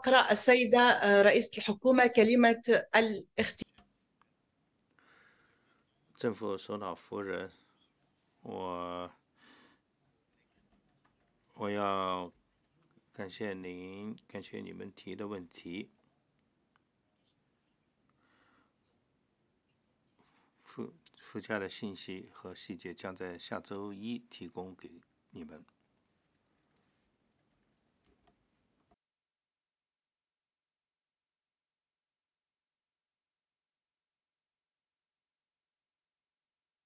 أقرأ السيدة رئيسة الحكومة كلمة الاختيار. 政府首脑夫人，我要感谢您，感谢你们提的问题。附加的信息和细节将在下周一提供给你们。